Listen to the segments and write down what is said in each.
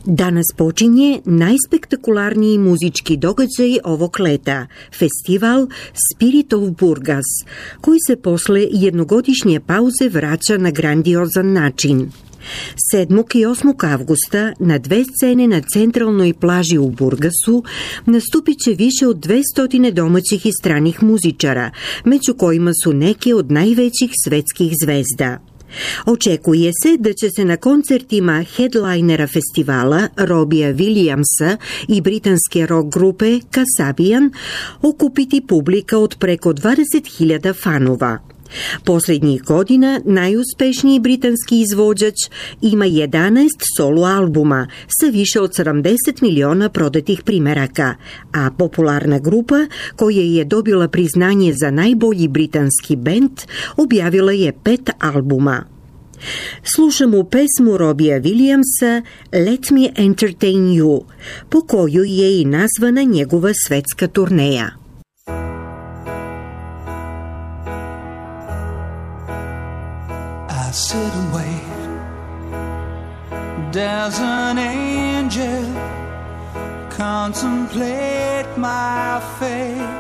Danas počinje najspektakularniji muzički događaj ovog leta, festival Spirit of Burgas, koji se posle jednogodišnje pauze vraća na grandiozan način. 7. i 8. avgusta na dve scene na centralnoj plaži u Burgasu nastupit će više od 200 domaćih i stranih muzičara, među kojima su neke od najvećih svetskih zvezda. Očekuje se da će se na koncertima headlinera festivala Robbija Williamsa i britanske rock grupe Kasabian okupiti publika od preko 20.000 fanova. Posljednjih godina najuspešniji britanski izvođač ima 11 solo albuma sa više od 70 miliona prodatih primeraka, a popularna grupa koja je dobila priznanje za najbolji britanski bend objavila je 5 albuma. Slušamo pesmu Robbija Williamsa Let Me Entertain You, po koju je i nazvana njegova svetska turneja. I sit and wait. Does an angel contemplate my fate?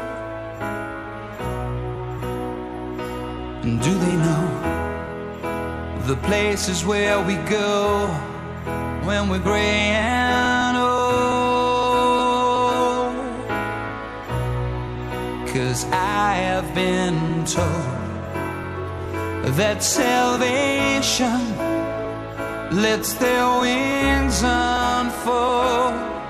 And do they know the places where we go when we're gray and old? 'Cause I have been told that salvation lets their wings unfold.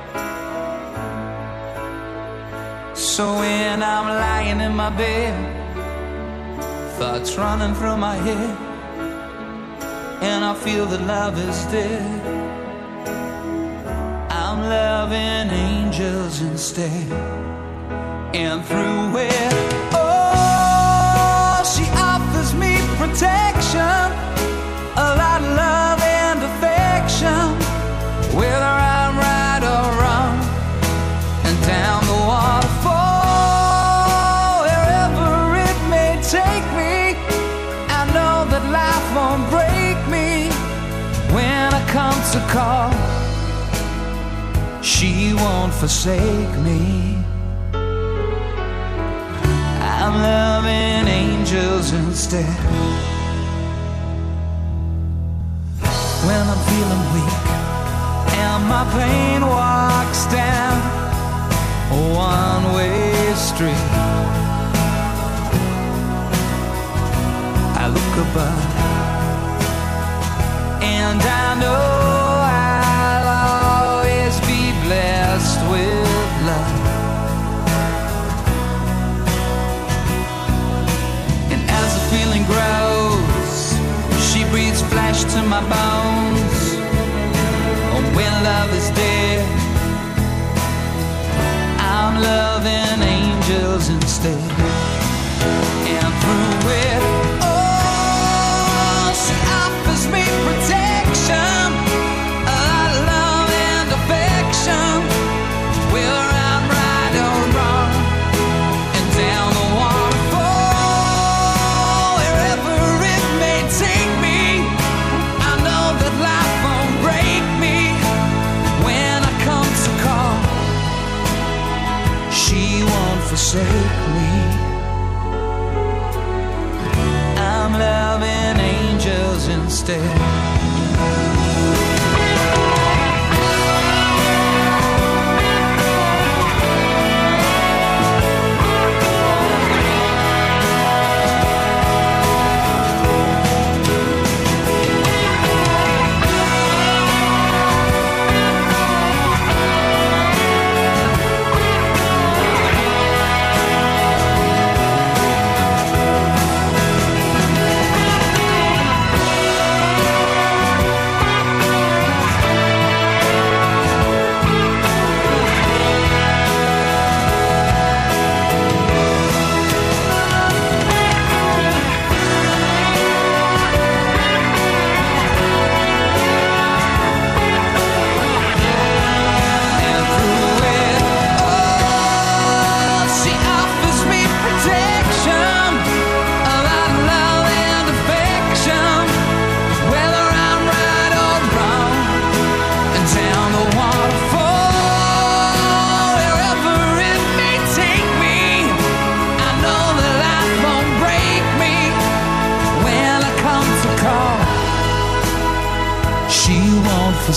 So when I'm lying in my bed, thoughts running through my head, and I feel that love is dead, I'm loving angels instead. And through it, oh, she offers me protection, a lot of love and affection, whether I'm right or wrong, and down the waterfall, wherever it may take me, I know that life won't break me when I come to call. She won't forsake me. I'm loving angels instead. When I'm feeling weak and my pain walks down a one-way street, I look above and I know I'll always be blessed with love. And as the feeling grows, she breathes flesh to my bones. Oh, when love is dead, I'm loving angels instead. And through it, oh, she offers me protection, a lot of love and affection, whether I'm right or wrong, and down the waterfall, wherever it may take me, I know that life won't break me when I come to call. She won't forsake me. I'm loving angels instead.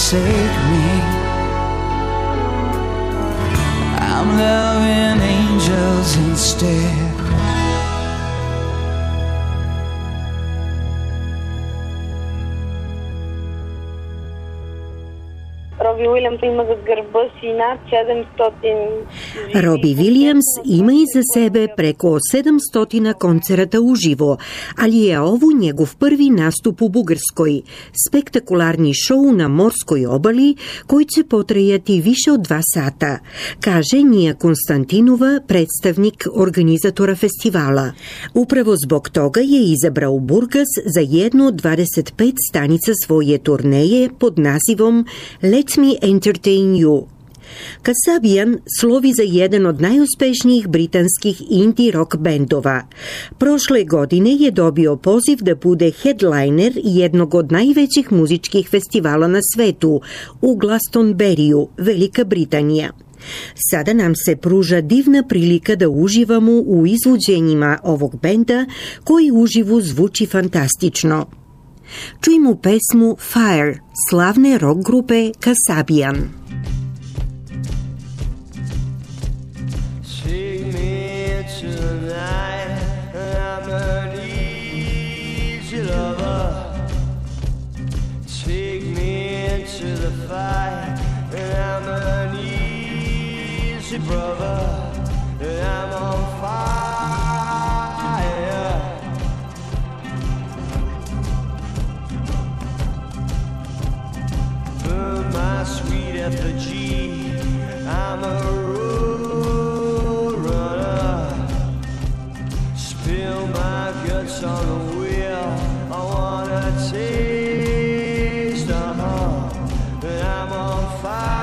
forsake me. I'm loving angels instead. Роби Уилямс има зад гърба си над 700. Роби Вилиямс има iza sebe preko 700 koncerata uživo, ali je ovo njegov prvi nastup u Bugarskoj, spektakularni šou na morskoj obali koji će potrajati više od 2 sata, kaže Nija Konstantinova, predstavnik organizatora festivala. Upravo zbog toga je izabrao Burgas za jednu od 25 stanica svoje turneje pod nazivom Let Me Entertain You. Kasabian slovi za jedan od najuspešnijih britanskih indie rock bendova. Prošle godine je dobio poziv da bude headliner jednog od najvećih muzičkih festivala na svetu u Glastonburyju, Velika Britanija. Sada nam se pruža divna prilika da uživamo u izvođenjima ovog benda koji uživo zvuči fantastično. Čujmo pesmu Fire slavne rock grupe Kasabian. Brother, and I'm on fire. Burn my sweet effigy. I'm a road runner. Spill my guts on the wheel. I wanna taste the hump, and I'm on fire.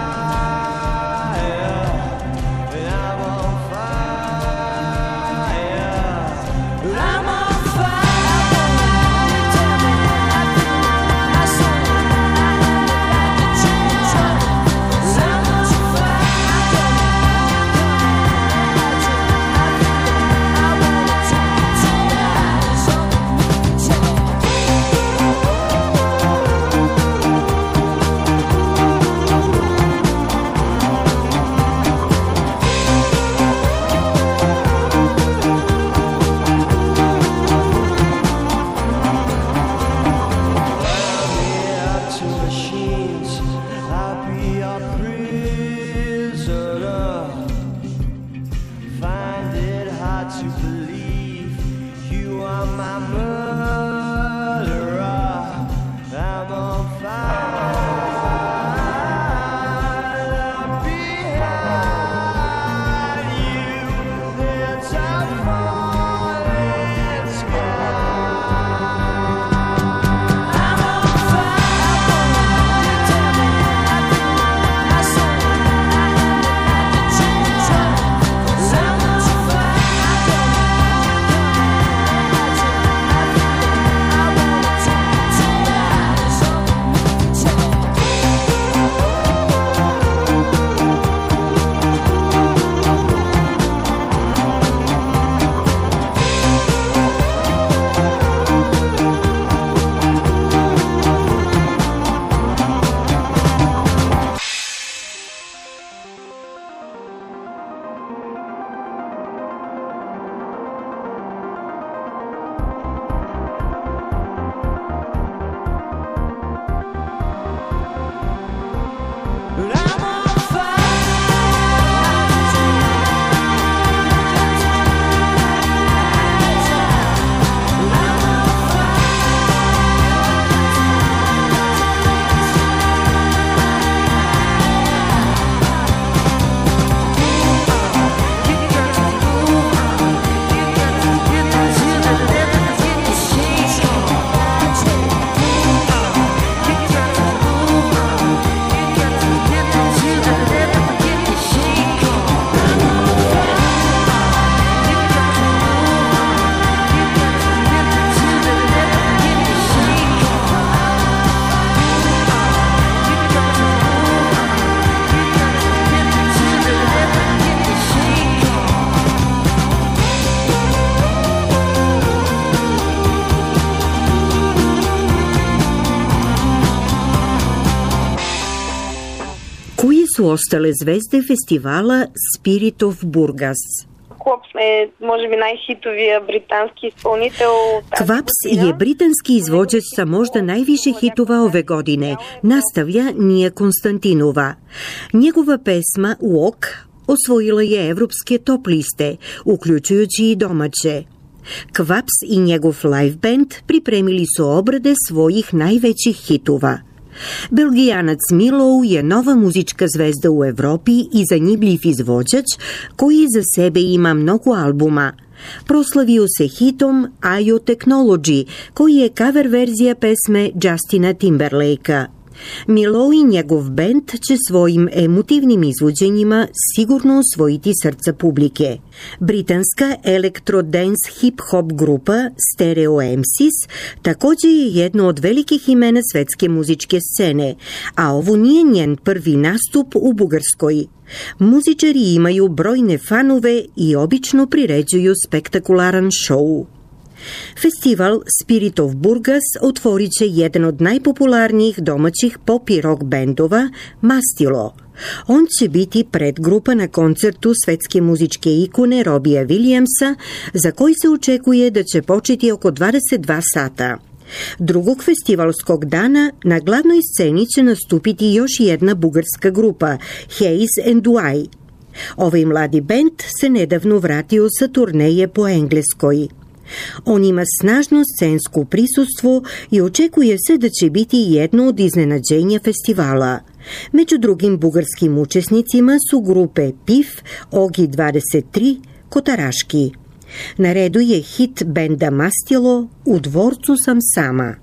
Кои su ostale zvezde festivala Spirit of Burgas? Клопс е, може би, най-хитовия британски изпълнител. Kvapps je britanski izvođač sa možda najviše hitova ove godine, nastavlja Nija Konstantinova. Njegova pesma Walk osvojila je evropske top liste, uključujući i domaće. Kvapps i njegov live band pripremili su obrade svojih najvećih hitova. Belgijanac Milou je nova muzička zvezda u Evropi i zanimljiv izvođač koji za sebe ima mnogo albuma. Proslavio se hitom IO Technology, koji je cover verzija pesme Justina Timberlakea. Milou i njegov band će svojim emotivnim izvođenjima sigurno osvojiti srca publike. Britanska elektro-dance hip-hop grupa Stereo MCs također je jedno od velikih imena svetske muzičke scene, a ovo nije njen prvi nastup u Bugarskoj. Muzičari imaju brojne fanove i obično priređuju spektakularan šou. Festival Spirit of Burgas otvorit će jedan od najpopularnijih domaćih pop i rock bendova, Mastilo. On će biti predgrupa na koncertu svetske muzičke ikone Robija Williamsa, za koji se očekuje da će početi oko 22 sata. Drugog festivalskog dana na glavnoj sceni će nastupiti još jedna bugarska grupa, Haze and Why. Ovaj mladi bend se nedavno vratio sa turneje po Engleskoj. On ima snažno scensko prisustvo i očekuje se da će biti jedno od iznenađenja festivala. Među drugim bugarskim učesnicima su grupe PIF, Ogi 23, Kotaraški. Na redu je hit benda Mastilo U dvorcu sam sama.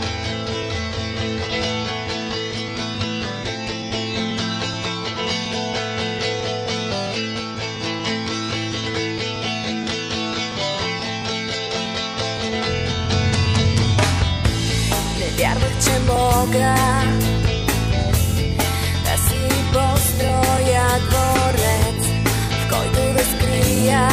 Вярвах, че мога да си построя дворец, в който да скрия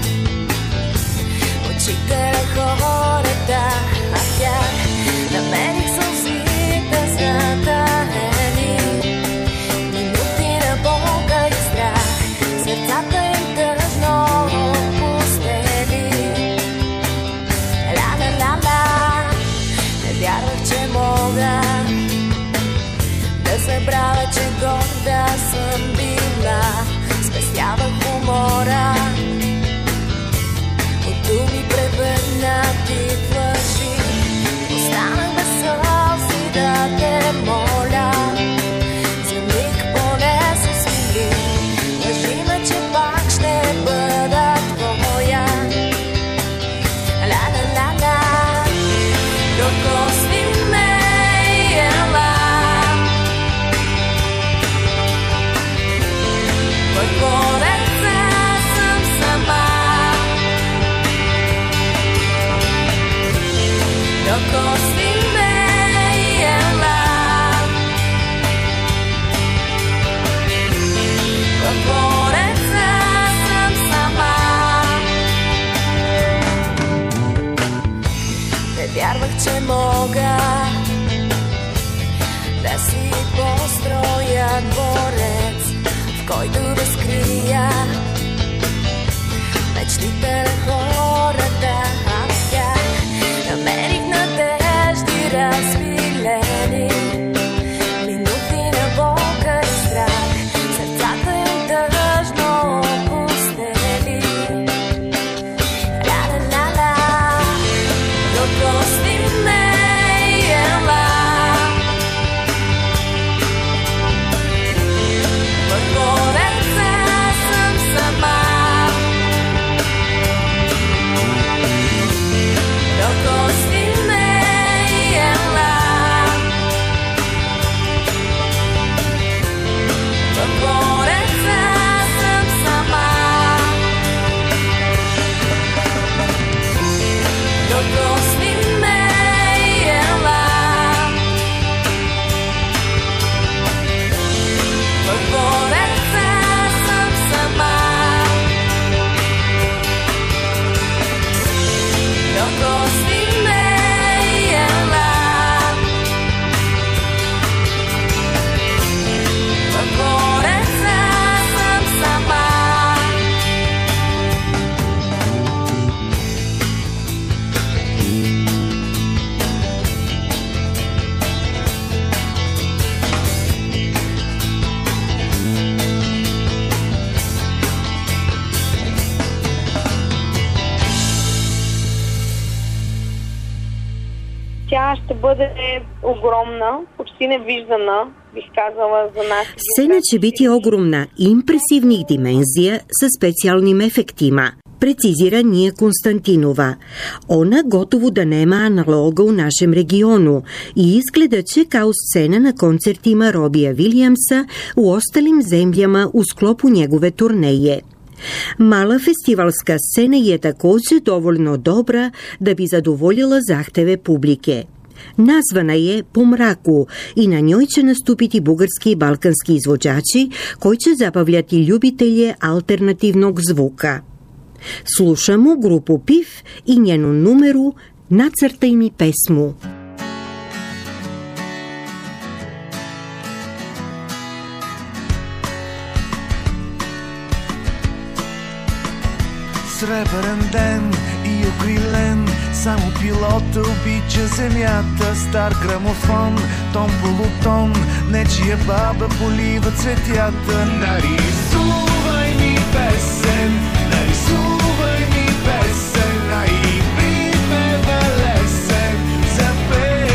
очите на хората, а тях намерих сълзите затаени, минути на болка и страх, сърцата им тъжно опустели. Ла-ла-ла-ла, не вярвах, че мога да забравя, че горда съм била. Спестявах умора от думи превърнати в лъжи. Останах без сълзи да те моля, за миг поне се смили. Лъжи ме, че пак ще бъда твоя. Ла-ла-ла-ла, докосни ме, ела. Във двореца съм сцена ще бъде огромна, почти невиждана, бих казала, за нас. Сцена će biti ogromna, impresivnih dimenzija sa specijalnim efektima, precizira Nija Konstantinova. Ona gotovo da nema analoga u našem regionu i izgleda će kao scena na koncertima Robija Williamsa u ostalim zemljama u sklopu njegove turneje. Mala festivalska scena je također dovoljno dobra da bi zadovoljila zahteve publike. Nazvana je Po mraku i na njoj će nastupiti bugarski i balkanski izvođači koji će zabavljati ljubitelje alternativnog zvuka. Slušamo grupu PIF i njenu numeru Nacrtaj mi pesmu. Сребърен ден и окрилен, само пилота обича земята. Стар грамофон, тон полутон, нечия баба полива цветята. Нарисувай ми песен, нарисувай ми песен, а и припева лесен, запей.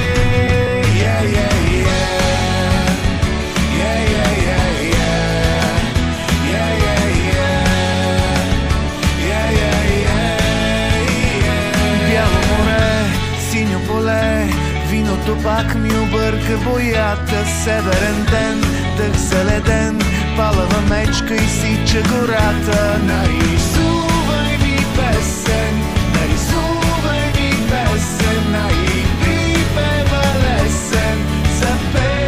Виното пак ми обърка боята. Северен ден, дъх заледен, палава мечка изсича гората. Нарисувай ми песен, нарисувай ми песен, а и припева лесен, запей.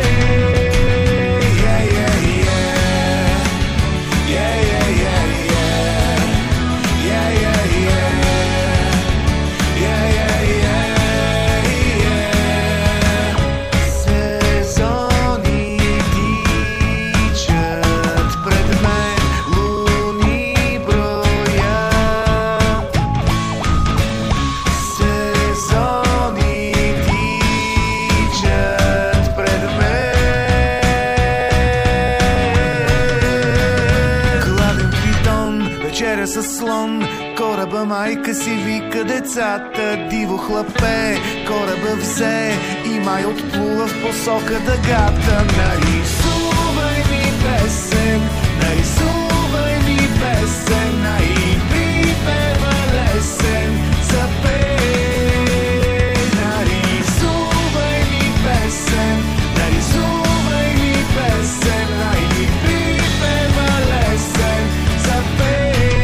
Със слон, кораба майка си вика децата. Диво хлапе, кораба взе и май отплува в посока дъгата. Нарисувай ми песен, нарисувай ми песен, а и припева лесен, запей. Нарисувай ми песен, нарисувай ми песен, а и припева лесен, запей.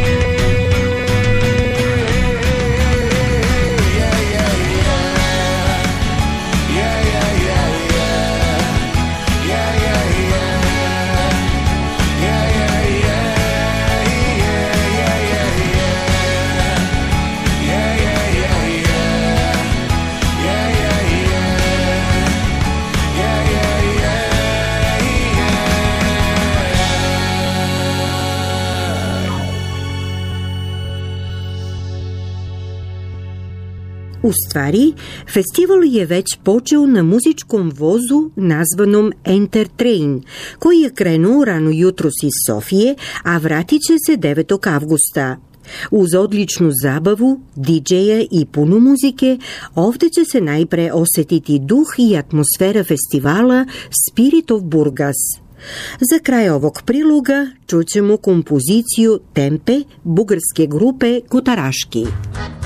U stvari, festival je već počeo na muzičkom vozu nazvanom Enter Train, koji je krenuo rano jutros iz Sofije, a vratit će se 9. avgusta. Uz odličnu zabavu, DJ-a i puno muzike, ovdje će se najpre osjetiti duh i atmosfera festivala Spirit of Burgas. Za kraj ovog priloga čućemo kompoziciju Tempe bugarske grupe Kotaraški.